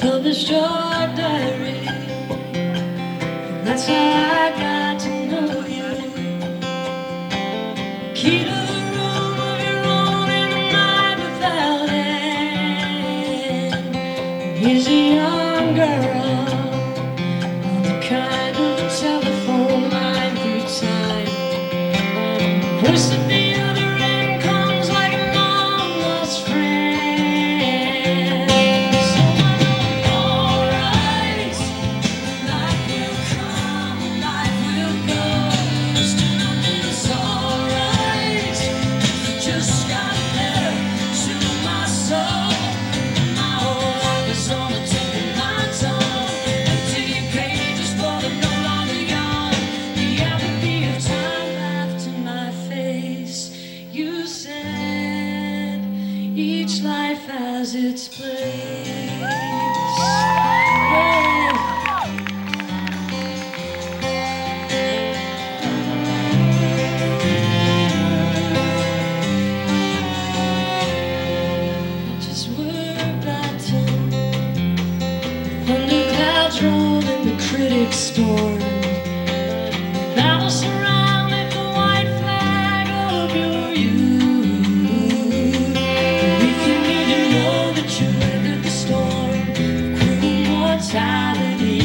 published your diary, and that's how I got to know you. Key to the room of your own in the night without end. Here's a young girl on the kind of a telephone line through time. Voice at the other end comes like a long lost friend. So I know alright, life will come, life will go. Still nothing's alright. Just got a letter to my soul. My whole life is on the tip of my tongue. Empty pages for the no longer young. The apathy of time laughed in my face. You said each life has its place. Yeah. Just were about 10. Thunder clouds rolled and the critics stormed. Battle surrounded the white flag of your youth. We can need to know that you weathered the storm of cruel mortality.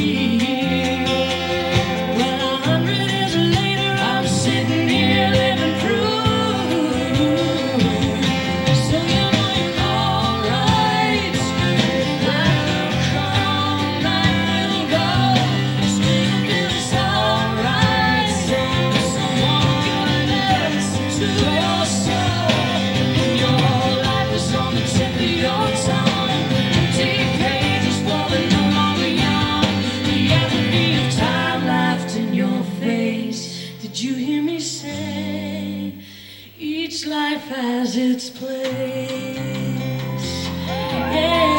Well, 100 years later, I'm sitting here living proof. So you know you're alright. Life will come, life will go. Still feels alright. Someone goodness to your soul. Your whole life is on the tip of your tongue. Empty pages for the no longer young. The apathy of time laughed in your face. Did you hear me say each life has its place? Yeah.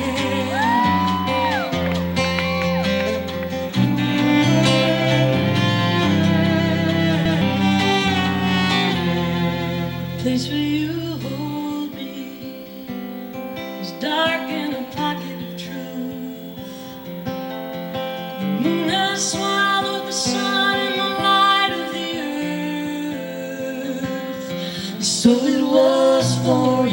Place where you hold me is dark in a pocket of truth. The moon has swallowed the sun and the light of the earth. So it was for